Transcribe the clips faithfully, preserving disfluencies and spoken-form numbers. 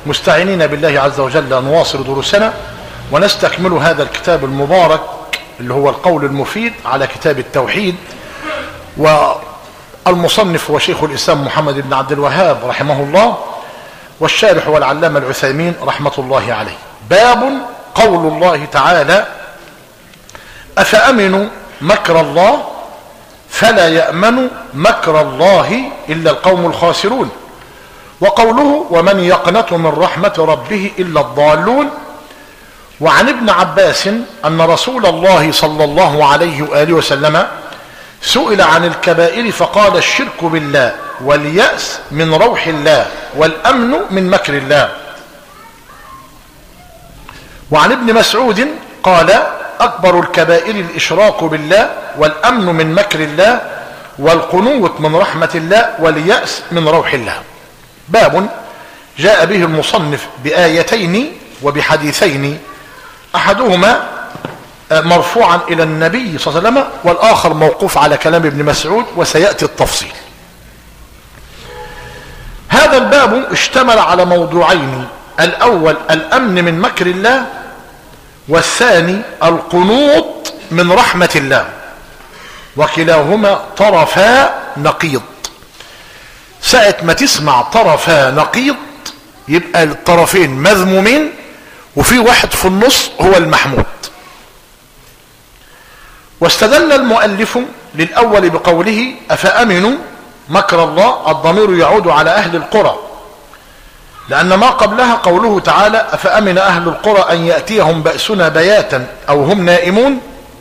مستعينين بالله عز وجل نواصل دروسنا ونستكمل هذا الكتاب المبارك اللي هو القول المفيد على كتاب التوحيد. والمصنف هو شيخ الإسلام محمد بن عبد الوهاب رحمه الله، والشارح والعلامة العثيمين رحمة الله عليه. باب قول الله تعالى: أفأمنوا مكر الله فلا يأمن مكر الله إلا القوم الخاسرون. وقوله: ومن يقنط من رحمة ربه إلا الضالون. وعن ابن عباس أن رسول الله صلى الله عليه وآله وسلم سئل عن الكبائر فقال: الشرك بالله، واليأس من روح الله، والأمن من مكر الله. وعن ابن مسعود قال: أكبر الكبائر الإشراك بالله، والأمن من مكر الله، والقنوط من رحمة الله، واليأس من روح الله. باب جاء به المصنف بآيتين وبحديثين، أحدهما مرفوعا إلى النبي صلى الله عليه وسلم، والآخر موقوف على كلام ابن مسعود، وسيأتي التفصيل. هذا الباب اشتمل على موضوعين: الأول الأمن من مكر الله، والثاني القنوط من رحمة الله، وكلاهما طرفا نقيض. ساعة ما تسمع طرفا نقيض يبقى الطرفين مذمومين، وفي واحد في النص هو المحمود. واستدل المؤلف للأول بقوله: أفأمنوا مكر الله، الضمير يعود على أهل القرى، لأن ما قبلها قوله تعالى: أفأمن أهل القرى أن يأتيهم بأسنا بياتا أو هم نائمون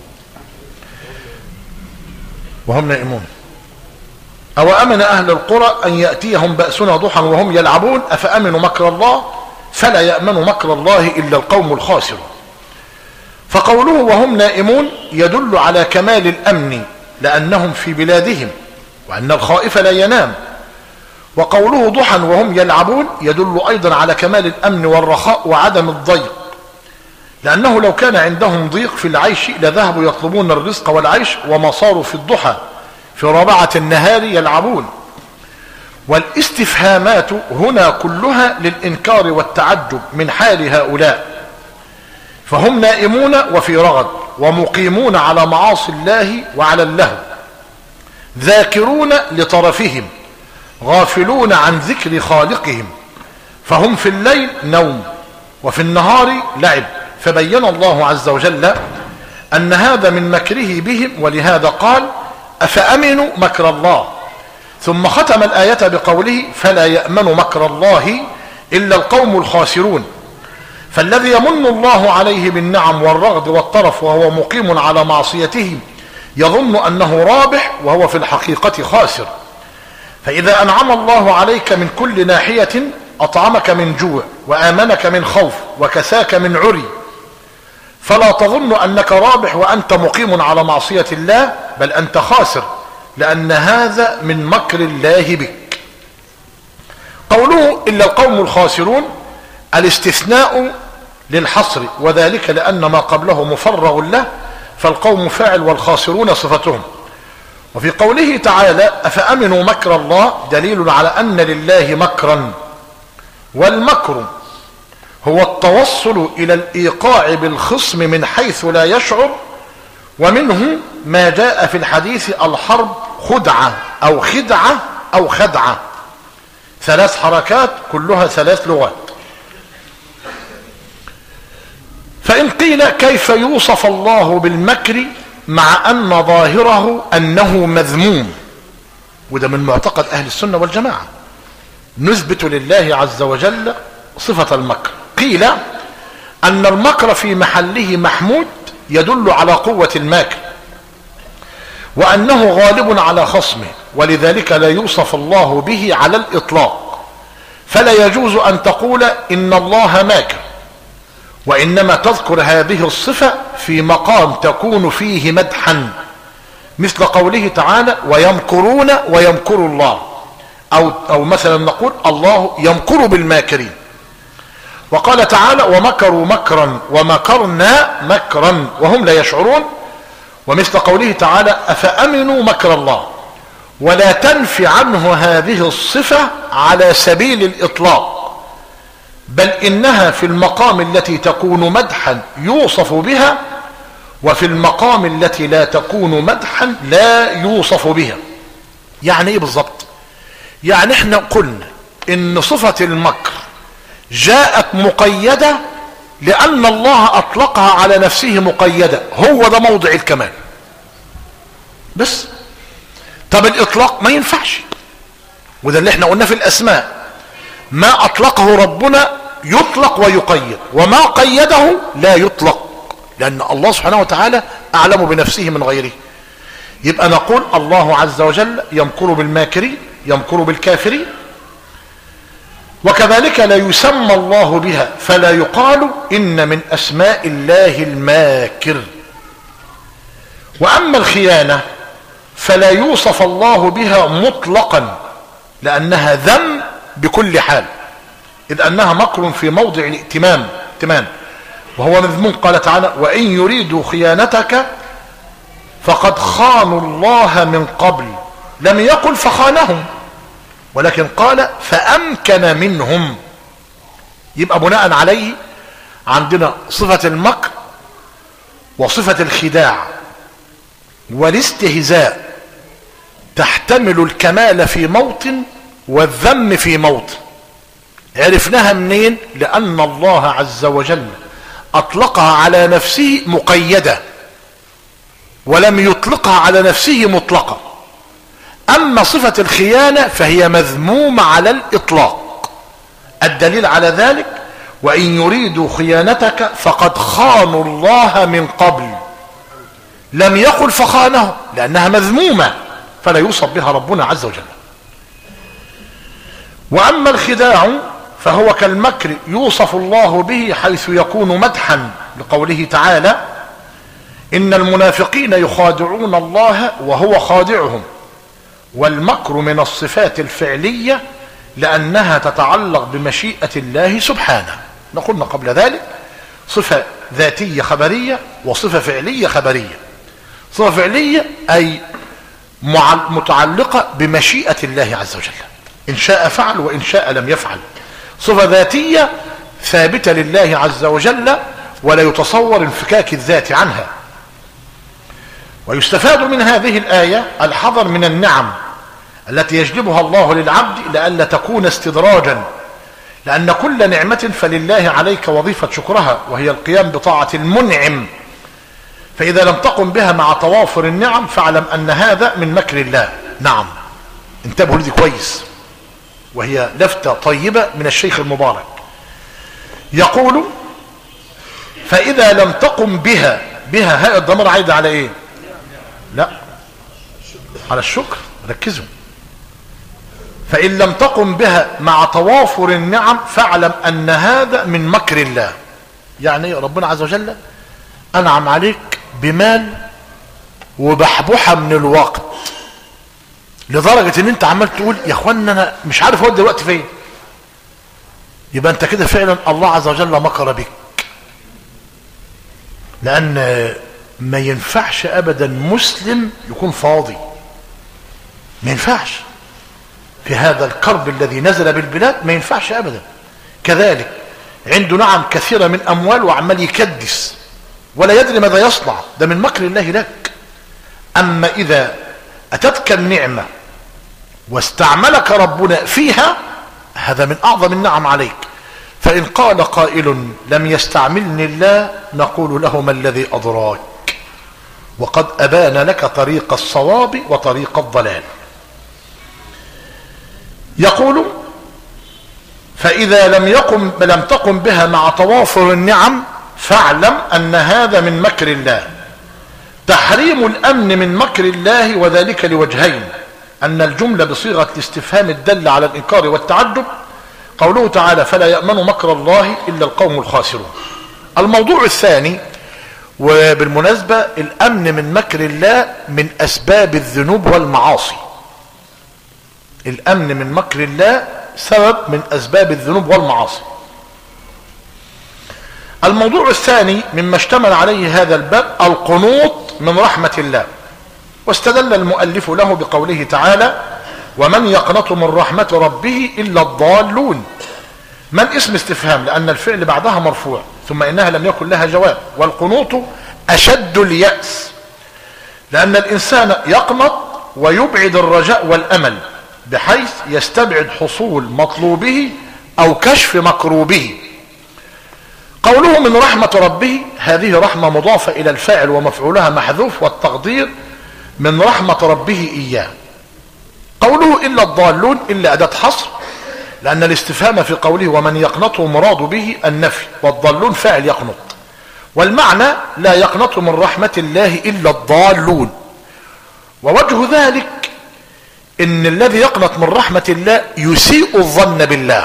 وهم نائمون أو أمن أهل القرى أن يأتيهم بأسنا ضحى وهم يلعبون أفأمنوا مكر الله فلا يأمن مكر الله إلا القوم الخاسرون. فقوله وهم نائمون يدل على كمال الأمن، لأنهم في بلادهم، وأن الخائف لا ينام. وقوله ضحى وهم يلعبون يدل أيضا على كمال الأمن والرخاء وعدم الضيق، لأنه لو كان عندهم ضيق في العيش لذهبوا يطلبون الرزق والعيش، وما صاروا في الضحى في رابعة النهار يلعبون. والاستفهامات هنا كلها للإنكار والتعجب من حال هؤلاء، فهم نائمون وفي رغد، ومقيمون على معاصي الله وعلى اللهو، ذاكرون لطرفهم، غافلون عن ذكر خالقهم، فهم في الليل نوم وفي النهار لعب. فبين الله عز وجل أن هذا من مكره بهم، ولهذا قال: أفأمنوا مكر الله، ثم ختم الآية بقوله: فلا يأمن مكر الله إلا القوم الخاسرون. فالذي يمن الله عليه بالنعم والرغد والطرف وهو مقيم على معصيته يظن أنه رابح، وهو في الحقيقة خاسر. فإذا أنعم الله عليك من كل ناحية، أطعمك من جوع، وآمنك من خوف، وكساك من عري، فلا تظن أنك رابح وأنت مقيم على معصية الله، بل أنت خاسر، لأن هذا من مكر الله بك. قوله إلا القوم الخاسرون الاستثناء للحصر، وذلك لأن ما قبله مفرغ له، فالقوم فاعل والخاسرون صفتهم. وفي قوله تعالى: أفأمنوا مكر الله دليل على أن لله مكرا، والمكر هو التوصل إلى الإيقاع بالخصم من حيث لا يشعر. ومنه ما جاء في الحديث: الحرب خدعة أو خدعة أو خدعة، ثلاث حركات كلها ثلاث لغات. فإن قيل كيف يوصف الله بالمكر مع أن ظاهره أنه مذموم؟ وده من معتقد أهل السنة والجماعة، نثبت لله عز وجل صفة المكر. قيل أن المكر في محله محمود يدل على قوة الماكر، وأنه غالب على خصمه، ولذلك لا يوصف الله به على الإطلاق. فلا يجوز أن تقول إن الله ماكر، وإنما تذكر هذه الصفة في مقام تكون فيه مدحا، مثل قوله تعالى: ويمكرون ويمكر الله، أو, أو مثلا نقول الله يمكر بالماكرين. وقال تعالى: ومكروا مكرا ومكرنا مكرا وهم لا يشعرون. ومثل قوله تعالى: أفأمنوا مكر الله. ولا تنفي عنه هذه الصفة على سبيل الإطلاق، بل إنها في المقام التي تكون مدحا يوصف بها، وفي المقام التي لا تكون مدحا لا يوصف بها. يعني ايه بالظبط؟ يعني احنا قلنا ان صفة المكر جاءت مقيدة لأن الله أطلقها على نفسه مقيدة، هو ده موضع الكمال بس. طب الإطلاق ما ينفعش، وده اللي احنا قلنا في الأسماء، ما أطلقه ربنا يطلق ويقيد، وما قيده لا يطلق، لأن الله سبحانه وتعالى أعلم بنفسه من غيره. يبقى نقول الله عز وجل يمكر بالماكرين، يمكر بالكافرين، وكذلك لا يسمى الله بها، فلا يقال إن من أسماء الله الماكر. وأما الخيانة فلا يوصف الله بها مطلقا، لأنها ذم بكل حال، إذ أنها مكر في موضع الائتمام ائتمان، وهو مذموم. قال تعالى: وإن يريدوا خيانتك فقد خانوا الله من قبل. لم يقل فخانهم، ولكن قال فأمكن منهم. يبقى بناء عليه عندنا صفة المكر وصفة الخداع والاستهزاء تحتمل الكمال في موطن والذم في موطن. عرفناها منين؟ لأن الله عز وجل أطلقها على نفسه مقيدة ولم يطلقها على نفسه مطلقة. أما صفة الخيانة فهي مذمومة على الإطلاق. الدليل على ذلك: وإن يريدوا خيانتك فقد خانوا الله من قبل. لم يقل فخانه، لأنها مذمومة فلا يوصف بها ربنا عز وجل. وأما الخداع فهو كالمكر يوصف الله به، حيث يكون مدحا، لقوله تعالى: إن المنافقين يخادعون الله وهو خادعهم. والمكر من الصفات الفعلية لأنها تتعلق بمشيئة الله سبحانه. نقولنا قبل ذلك صفة ذاتية خبرية وصفة فعلية خبرية. صفة فعلية أي متعلقة بمشيئة الله عز وجل، إن شاء فعل وإن شاء لم يفعل. صفة ذاتية ثابتة لله عز وجل ولا يتصور انفكاك الذات عنها. ويستفاد من هذه الآية الحذر من النعم التي يجلبها الله للعبد لئلا تكون استدراجا، لأن كل نعمة فلله عليك وظيفة شكرها، وهي القيام بطاعة المنعم. فإذا لم تقم بها مع توافر النعم فاعلم أن هذا من مكر الله. نعم، انتبهوا لدي كويس، وهي لفتة طيبة من الشيخ المبارك. يقول: فإذا لم تقم بها، بها هاء الضمير عايد على ايه؟ لا، على الشكر. ركزوا. فإن لم تقم بها مع توافر النعم فاعلم أن هذا من مكر الله. يعني ربنا عز وجل أنعم عليك بمال وبحبوحة من الوقت، لدرجة ان انت عمال تقول يا اخوانا انا مش عارف اودي الوقت فين. يبقى انت كده فعلا الله عز وجل مكر بك، لان ما ينفعش ابدا مسلم يكون فاضي، ما ينفعش في هذا الكرب الذي نزل بالبلاد، ما ينفعش ابدا. كذلك عنده نعم كثيرة من اموال وعمال يكدس ولا يدري ماذا يصنع، ده من مكر الله لك. اما اذا اتتك النعمة واستعملك ربنا فيها، هذا من اعظم النعم عليك. فان قال قائل لم يستعملني الله، نقول له: ما الذي ادراك؟ وقد ابان لك طريق الصواب وطريق الضلال. يقول: فاذا لم يقم لم تقم بها مع توافر النعم فاعلم ان هذا من مكر الله. تحريم الامن من مكر الله، وذلك لوجهين: ان الجملة بصيغة الاستفهام الدل على الانكار والتعجب، قوله تعالى: فلا يأمن مكر الله الا القوم الخاسرون. الموضوع الثاني، وبالمناسبة الامن من مكر الله من اسباب الذنوب والمعاصي. الامن من مكر الله سبب من اسباب الذنوب والمعاصي. الموضوع الثاني مما اشتمل عليه هذا الباب القنوط من رحمة الله، واستدل المؤلف له بقوله تعالى: ومن يقنط من رحمة ربه إلا الضالون. من اسم استفهام لأن الفعل بعدها مرفوع، ثم إنها لم يكن لها جواب. والقنوط أشد اليأس، لأن الإنسان يقنط ويبعد الرجاء والأمل بحيث يستبعد حصول مطلوبه أو كشف مكروبه. قوله من رحمة ربه، هذه رحمة مضافة إلى الفاعل ومفعولها محذوف، والتقدير من رحمة ربه إياه. قوله إلا الضالون إلا أداة حصر، لأن الاستفهام في قوله ومن يقنطه مراد به النفي، والضالون فاعل يقنط، والمعنى لا يقنط من رحمة الله إلا الضالون. ووجه ذلك إن الذي يقنط من رحمة الله يسيء الظن بالله،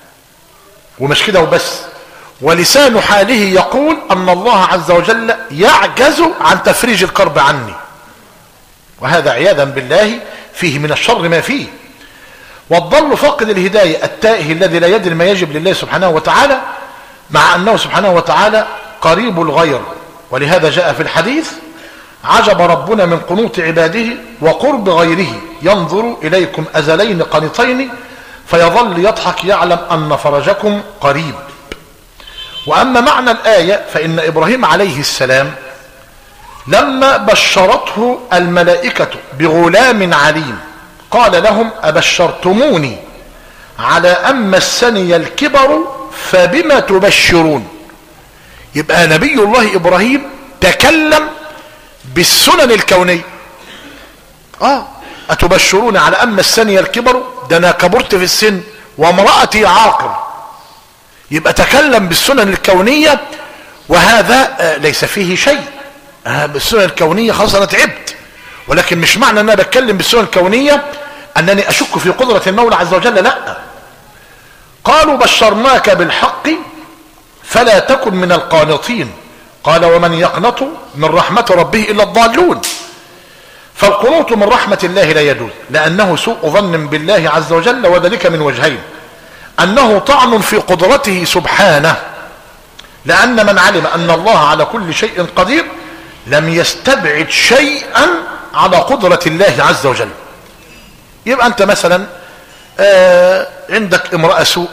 ومش كده وبس، ولسان حاله يقول أن الله عز وجل يعجز عن تفريج الكرب عني، وهذا عياذا بالله فيه من الشر ما فيه. والضل فاقد الهداية التائه الذي لا يدري ما يجب لله سبحانه وتعالى، مع أنه سبحانه وتعالى قريب الغير. ولهذا جاء في الحديث عجب ربنا من قنوط عباده وقرب غيره، ينظر إليكم أزلين قنطين فيظل يضحك يعلم أن فرجكم قريب. وأما معنى الآية فإن إبراهيم عليه السلام لما بشرته الملائكة بغلام عليم قال لهم أبشرتموني على أن مسني الكبر فبما تبشرون. يبقى نبي الله إبراهيم تكلم بالسنن الكونية. آه أتبشرون على أن مسني الكبر، ده أنا كبرت في السن وامرأتي عاقر. يبقى تكلم بالسنن الكونية، وهذا ليس فيه شيء. بالسنن الكونية خلاص أنا تعبت، ولكن مش معنى أن أنا بتكلم بالسنن الكونية أنني أشك في قدرة المولى عز وجل، لا. قالوا بشرناك بالحق فلا تكن من القانطين، قال ومن يقنط من رحمة ربه إلا الضالون. فالقنوط من رحمة الله لا يجوز، لأنه سوء ظن بالله عز وجل، وذلك من وجهين: أنه طعن في قدرته سبحانه، لأن من علم أن الله على كل شيء قدير لم يستبعد شيئا على قدرة الله عز وجل. يبقى أنت مثلا آه عندك امرأة سوء،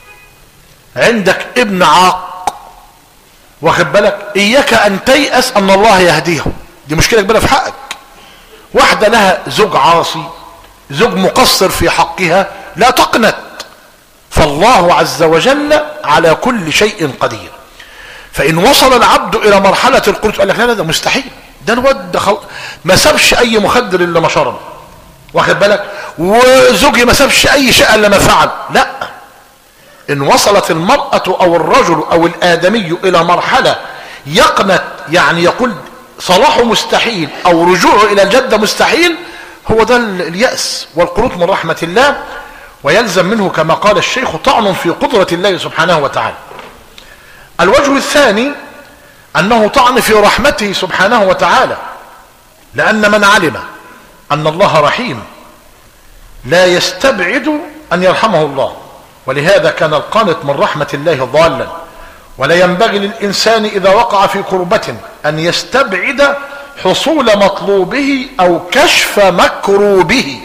عندك ابن عاق، واخد بالك، إياك أن تيأس أن الله يهديه، دي مشكلة كبيرة في حقك. واحدة لها زوج عاصي، زوج مقصر في حقها، لا تقنط، فالله عز وجل على كل شيء قدير. فإن وصل العبد إلى مرحلة القنوط قال لك لا لا ده مستحيل، ده الواد ده خل... ما سابش أي مخدر إلا ما شرب، واخد بالك، وزوجي ما سابش أي شيء إلا ما فعل، لا. إن وصلت المرأة أو الرجل أو الآدمي إلى مرحلة يقنط، يعني يقول صلاحه مستحيل أو رجوعه إلى الجدة مستحيل، هو ده اليأس والقنوط من رحمة الله. ويلزم منه كما قال الشيخ طعن في قدرة الله سبحانه وتعالى. الوجه الثاني أنه طعن في رحمته سبحانه وتعالى، لأن من علم أن الله رحيم لا يستبعد أن يرحمه الله، ولهذا كان القانط من رحمة الله ضالا. ولا ينبغي للإنسان إذا وقع في كربة أن يستبعد حصول مطلوبه أو كشف مكروبه.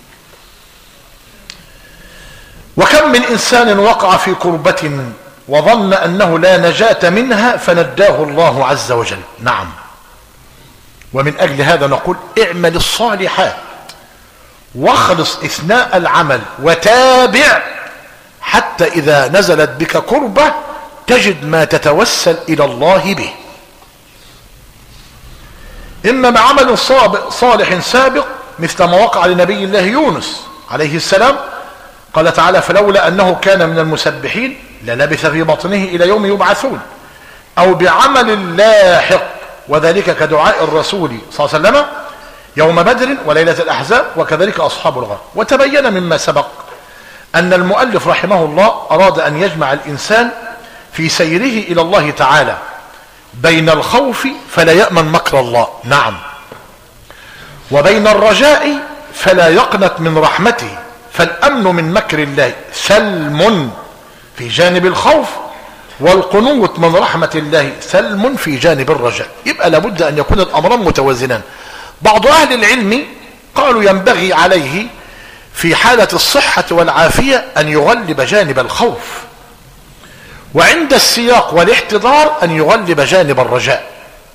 وكم من إنسان وقع في كربة وظن أنه لا نجاة منها فنجاه الله عز وجل. نعم، ومن أجل هذا نقول اعمل الصالحات واخلص إثناء العمل وتابع، حتى إذا نزلت بك كربة تجد ما تتوسل إلى الله به، إما بعمل صالح سابق مثل ما وقع لنبي الله يونس عليه السلام، قال تعالى فلولا أنه كان من المسبحين للبث في بطنه إلى يوم يبعثون، أو بعمل لاحق، وذلك كدعاء الرسول صلى الله عليه وسلم يوم بدر وليلة الأحزاب، وكذلك أصحاب الغار. وتبين مما سبق أن المؤلف رحمه الله أراد أن يجمع الإنسان في سيره إلى الله تعالى بين الخوف فلا يأمن مكر الله، نعم، وبين الرجاء فلا يقنط من رحمته، فالأمن من مكر الله سلم في جانب الخوف، والقنوط من رحمة الله سلم في جانب الرجاء. يبقى لابد أن يكون الأمران متوازنان. بعض أهل العلم قالوا ينبغي عليه في حالة الصحة والعافية أن يغلب جانب الخوف، وعند السياق والاحتضار أن يغلب جانب الرجاء.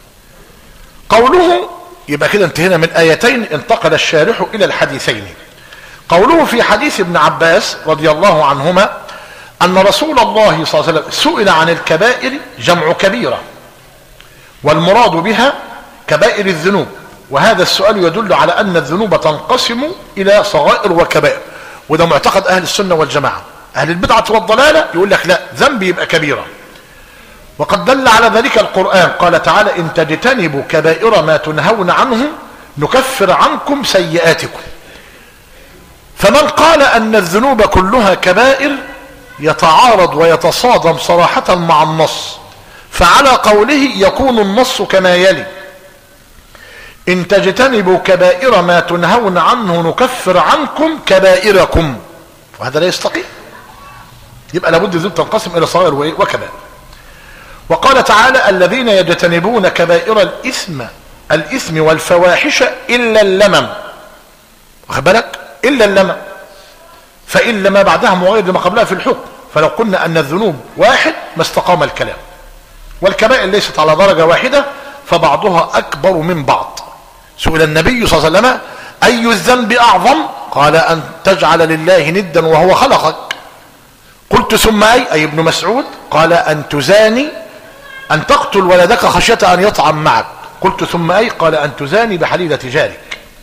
قوله يبقى كده انتهينا من آيتين، انتقل الشارح إلى الحديثين. قوله في حديث ابن عباس رضي الله عنهما أن رسول الله صلى الله عليه وسلم سئل عن الكبائر، جمع كبيرة، والمراد بها كبائر الذنوب، وهذا السؤال يدل على أن الذنوب تنقسم إلى صغائر وكبائر، وده معتقد أهل السنة والجماعة. أهل البدعة والضلالة يقول لك لا، ذنب يبقى كبيرة، وقد دل على ذلك القرآن، قال تعالى إن تجتنبوا كبائر ما تنهون عنه نكفر عنكم سيئاتكم. فمن قال أن الذنوب كلها كبائر يتعارض ويتصادم صراحة مع النص، فعلى قوله يكون النص كما يلي: إن تجتنبوا كبائر ما تنهون عنه نكفر عنكم كبائركم، وهذا لا يستقيم. يبقى لابد الذنوب تنقسم إلى صغائر وكبائر. وقال تعالى الذين يجتنبون كبائر الإثم الإثم والفواحش إلا اللمم، واخد بالك؟ إلا اللمم، فإلا ما بعدها مغير لما قبلها في الحكم، فلو قلنا أن الذنوب واحد ما استقام الكلام. والكبائر ليست على درجة واحدة، فبعضها أكبر من بعض. سئل النبي صلى الله عليه وسلم أي الذنب أعظم؟ قال أن تجعل لله ندا وهو خلقك. قلت ثم أي؟ أي ابن مسعود؟ قال أن تزاني، أن تقتل ولدك خشية أن يطعم معك. قلت ثم أي؟ قال أن تزاني بحليلة جارك.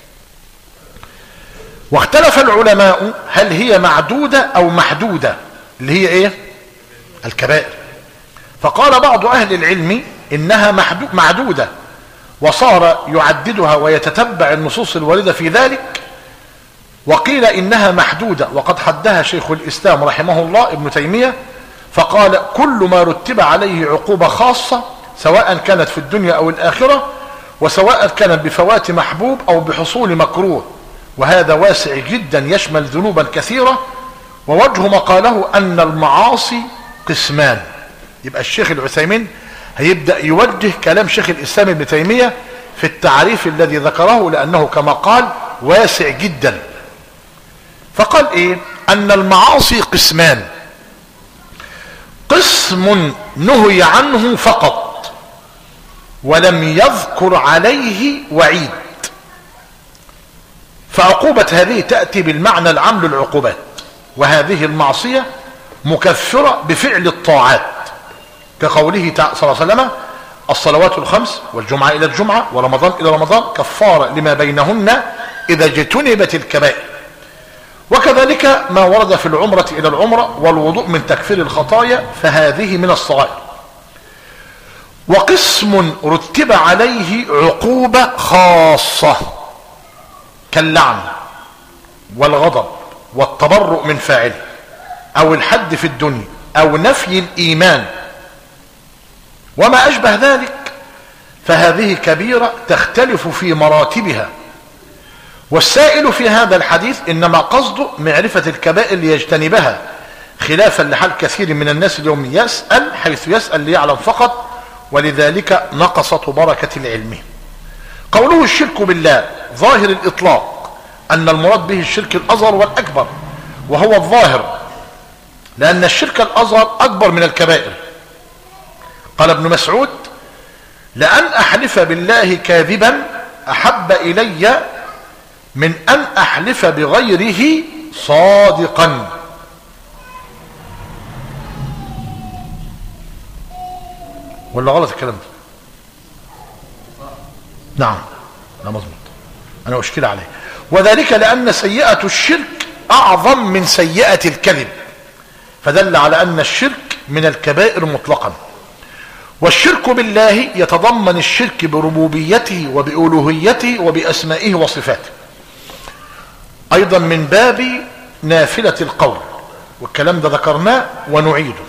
واختلف العلماء هل هي معدودة أو محدودة، اللي هي إيه؟ الكبائر. فقال بعض أهل العلم إنها معدودة، وصار يعددها ويتتبع النصوص الواردة في ذلك. وقيل إنها محدودة، وقد حدها شيخ الإسلام رحمه الله ابن تيمية، فقال كل ما رتب عليه عقوبة خاصة سواء كانت في الدنيا أو الآخرة، وسواء كانت بفوات محبوب أو بحصول مكروه، وهذا واسع جدا يشمل ذنوبا كثيرة. ووجه ما قاله أن المعاصي قسمان. يبقى الشيخ العثيمين هيبدأ يوجه كلام شيخ الإسلام ابن تيمية في التعريف الذي ذكره، لأنه كما قال واسع جدا. فقال إيه؟ أن المعاصي قسمان: قسم نهي عنه فقط ولم يذكر عليه وعيد، فعقوبة هذه تأتي بالمعنى العام للعقوبات، وهذه المعصية مكفرة بفعل الطاعات، كقوله صلى الله عليه وسلم الصلوات الخمس والجمعة إلى الجمعة ورمضان إلى رمضان كفارة لما بينهن إذا اجتنبت الكبائر. وكذلك ما ورد في العمرة إلى العمرة والوضوء من تكفير الخطايا، فهذه من الصغائر. وقسم رتب عليه عقوبة خاصة كاللعن والغضب والتبرؤ من فاعله، أو الحد في الدنيا، أو نفي الإيمان وما أشبه ذلك، فهذه كبيرة تختلف في مراتبها. والسائل في هذا الحديث إنما قصده معرفة الكبائر ليجتنبها، خلافا لحال كثير من الناس اليوم يسأل حيث يسأل ليعلم فقط، ولذلك نقصت بركة العلم. قوله الشرك بالله ظاهر الإطلاق أن المراد به الشرك الأصغر والأكبر، وهو الظاهر، لأن الشرك الأصغر أكبر من الكبائر. قال ابن مسعود: لأن أحلف بالله كاذبا أحب إلي من أن أحلف بغيره صادقا. ولا غلط الكلام ده؟ نعم، لا مظبوط، أنا أشكل عليه. وذلك لأن سيئة الشرك أعظم من سيئة الكذب، فدل على أن الشرك من الكبائر مطلقا. والشرك بالله يتضمن الشرك بربوبيته وبألوهيته وبأسمائه وصفاته، أيضا من باب نافلة القول، والكلام ده ذكرناه ونعيده.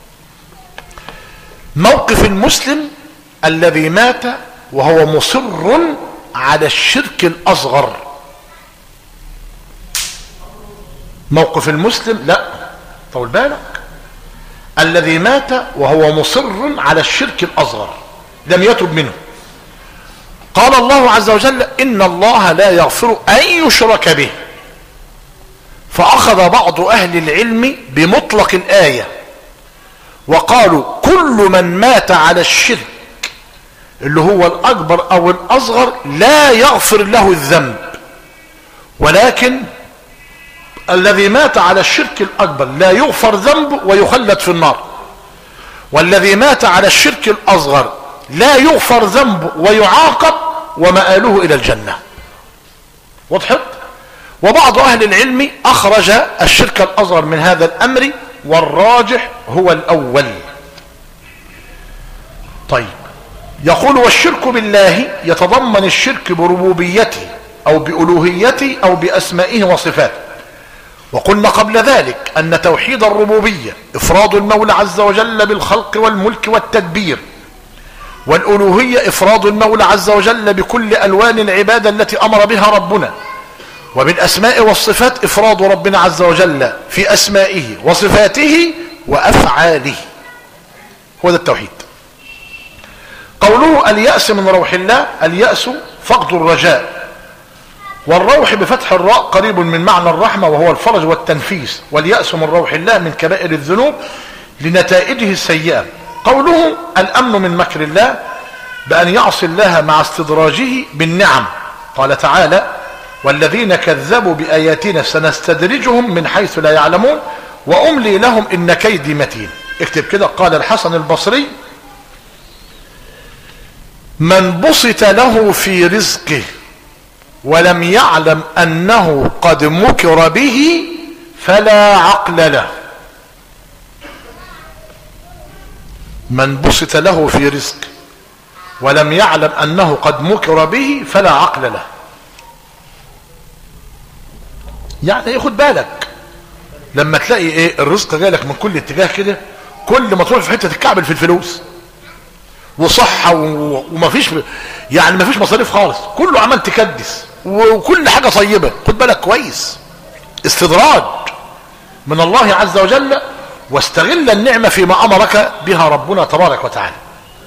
موقف المسلم الذي مات وهو مصر على الشرك الأصغر. موقف المسلم، لا طول بالك، الذي مات وهو مصر على الشرك الأصغر لم يتب منه. قال الله عز وجل: إن الله لا يغفر أن يشرك به. فأخذ بعض أهل العلم بمطلق الآية، وقالوا كل من مات على الشرك اللي هو الاكبر او الاصغر لا يغفر له الذنب، ولكن الذي مات على الشرك الاكبر لا يغفر ذنبه ويخلد في النار، والذي مات على الشرك الاصغر لا يغفر ذنبه ويعاقب ومآله الى الجنة. وضحت؟ وبعض اهل العلم اخرج الشرك الاصغر من هذا الامر، والراجح هو الاول. طيب، يقول والشرك بالله يتضمن الشرك بربوبيته او بألوهيته او باسمائه وصفاته. وقلنا قبل ذلك ان توحيد الربوبية افراد المولى عز وجل بالخلق والملك والتدبير، والألوهية افراد المولى عز وجل بكل الوان العبادة التي امر بها ربنا، وبالاسماء والصفات افراد ربنا عز وجل في اسمائه وصفاته وافعاله. هو ده التوحيد. قوله اليأس من روح الله، اليأس فقد الرجاء، والروح بفتح الراء قريب من معنى الرحمة وهو الفرج والتنفيس، واليأس من روح الله من كبائر الذنوب لنتائجه السيئة. قوله الأمن من مكر الله بأن يعصي الله مع استدراجه بالنعم، قال تعالى والذين كذبوا بآياتنا سنستدرجهم من حيث لا يعلمون وأملي لهم إن كيدي متين. اكتب كده، قال الحسن البصري من بسط له في رزقه ولم يعلم أنه قد مكر به فلا عقل له. من بسط له في رزقه ولم يعلم أنه قد مكر به فلا عقل له. يعني ياخد بالك لما تلاقي ايه الرزق جاي لك من كل اتجاه كده، كل ما تروح في حته تتكعبل في الفلوس وصحه ومفيش يعني مفيش مصاريف خالص، كله عمال تكدس وكل حاجه طيبه. خد بالك كويس، استدراج من الله عز وجل، واستغل النعمه فيما امرك بها ربنا تبارك وتعالى.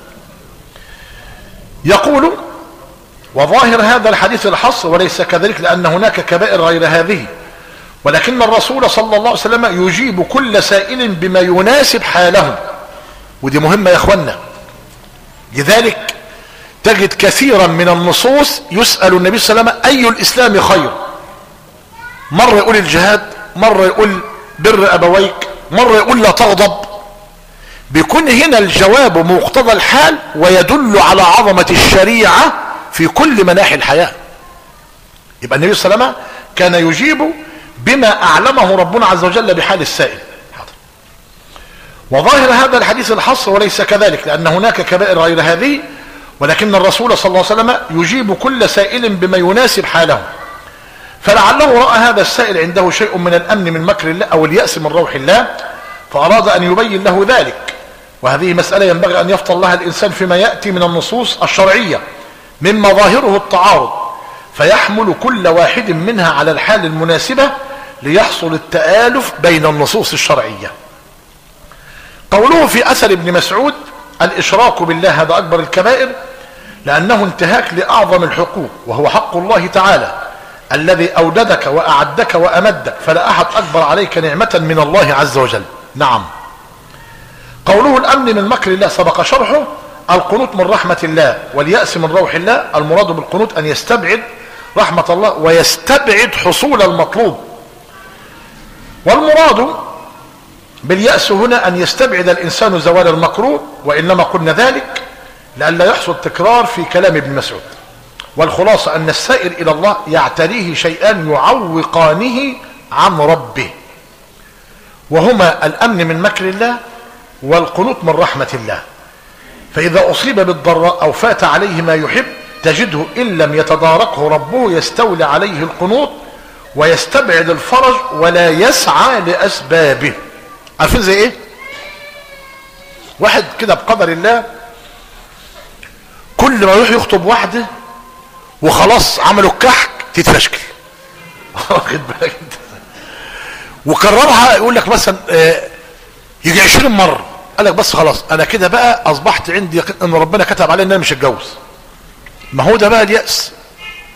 يقول وظاهر هذا الحديث الحصر وليس كذلك، لأن هناك كبائر غير هذه، ولكن الرسول صلى الله عليه وسلم يجيب كل سائل بما يناسب حاله، ودي مهمة يا اخوانا. لذلك تجد كثيرا من النصوص يسأل النبي صلى الله عليه وسلم أي الإسلام خير، مرة يقول الجهاد، مرة يقول بر أبويك، مرة يقول لا تغضب. بيكون هنا الجواب مقتضى الحال ويدل على عظمة الشريعة في كل مناحي الحياة. يبقى النبي صلى الله عليه وسلم كان يجيب بما أعلمه ربنا عز وجل بحال السائل. وظاهر هذا الحديث الحصر وليس كذلك، لأن هناك كبائر غير هذه، ولكن الرسول صلى الله عليه وسلم يجيب كل سائل بما يناسب حاله. فلعله رأى هذا السائل عنده شيء من الأمن من مكر الله أو اليأس من روح الله، فأراد أن يبين له ذلك. وهذه مسألة ينبغي أن يفطن لها الإنسان فيما يأتي من النصوص الشرعية مما ظاهره التعارض، فيحمل كل واحد منها على الحال المناسبة ليحصل التآلف بين النصوص الشرعية. قوله في أثر ابن مسعود الإشراك بالله هذا أكبر الكبائر، لأنه انتهاك لأعظم الحقوق، وهو حق الله تعالى الذي أوددك وأعدك وأمدك، فلا أحد أكبر عليك نعمة من الله عز وجل. نعم. قوله الأمن من مكر الله سبق شرحه، القنوط من رحمة الله واليأس من روح الله. المراد بالقنوط أن يستبعد رحمة الله ويستبعد حصول المطلوب، والمراد باليأس هنا أن يستبعد الإنسان زوال المكروه، وإنما قلنا ذلك لئلا يحصل تكرار في كلام ابن مسعود. والخلاصة أن السائر إلى الله يعتريه شيئان يعوقانه عن ربه، وهما الأمن من مكر الله والقنوط من رحمة الله. فإذا أصيب بالضراء أو فات عليه ما يحب تجده إن لم يتداركه ربه يستولي عليه القنوط ويستبعد الفرج ولا يسعى لأسبابه. عارفين زي ايه؟ واحد كده بقدر الله كل ما يروح يخطب واحدة وخلاص عملوا الكحك تتفشكل واخد بالك انت، وكررها يقول لك مثلا يجي عشرين مرة، قال لك بس خلاص انا كده بقى اصبحت عندي ان ربنا كتب علي ان انا مش هتجوز. ما هو ده بقى اليأس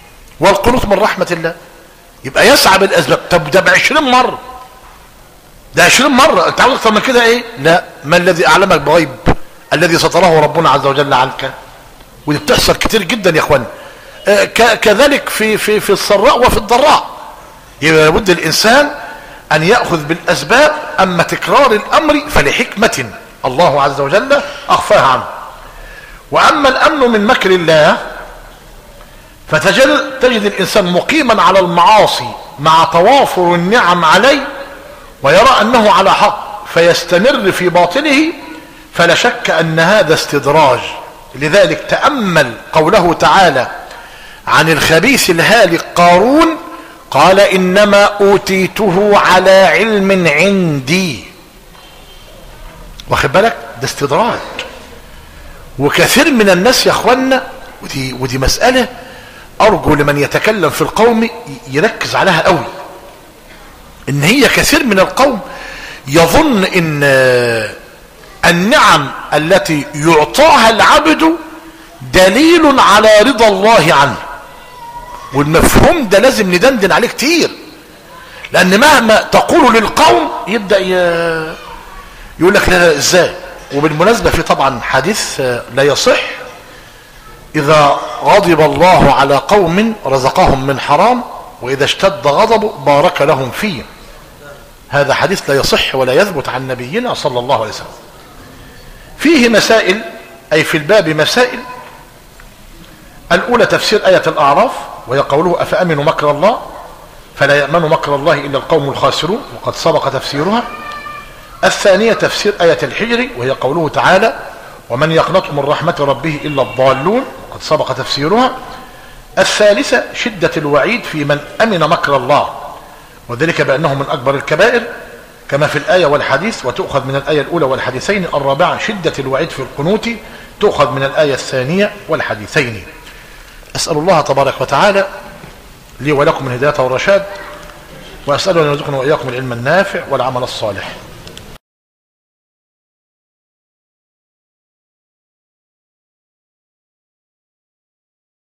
والقنوط من رحمة الله. يبقى يسعى بالاسباب. طب ده بعشرين مرة ده عشرين مرة. انت عاوز اكتر من كده ايه؟ لا. ما الذي اعلمك بغيب الذي ستراه ربنا عز وجل عنك؟ ودي بتحصل كتير جدا يا اخوان. آه كذلك في في في السراء وفي الضراء. يبقى لابد الانسان ان ياخذ بالاسباب، اما تكرار الامر فلحكمة الله عز وجل اخفاها عنه. واما الامن من مكر الله فتجد تجد الانسان مقيما على المعاصي مع توافر النعم عليه ويرى انه على حق فيستمر في باطله، فلا شك ان هذا استدراج. لذلك تأمل قوله تعالى عن الخبيث الهالك قارون، قال انما اوتيته على علم عندي. واخد بالك؟ ده استدراج. وكثير من الناس يا اخوانا، ودي, ودي مسألة ارجو لمن يتكلم في القوم يركز عليها قوي، ان هي كثير من القوم يظن ان النعم التي يعطاها العبد دليل على رضا الله عنه. والمفهوم ده لازم ندندن عليه كتير، لان مهما تقول للقوم يبدأ يقول لك لا ازاي. وبالمناسبة في طبعا حديث لا يصح، اذا غضب الله على قوم رزقهم من حرام واذا اشتد غضبه بارك لهم فيه. هذا حديث لا يصح ولا يثبت عن نبينا صلى الله عليه وسلم. فيه مسائل، اي في الباب مسائل. الاولى تفسير آية الاعراف وهي قوله افامنوا مكر الله فلا يأمن مكر الله الا القوم الخاسرون، وقد سبق تفسيرها. الثانية تفسير آية الحجر وهي قوله تعالى ومن يقنط من رحمة ربه الا الضالون، وقد سبق تفسيرها. الثالثة شدة الوعيد في من امن مكر الله، وذلك بانه من اكبر الكبائر كما في الآية والحديث، وتؤخذ من الآية الأولى والحديثين. الرابعة شدة الوعيد في القنوت، تؤخذ من الآية الثانية والحديثين. أسأل الله تبارك وتعالى لي ولكم من هداية والرشاد، وأسأله أن يرزقنا وإياكم العلم النافع والعمل الصالح.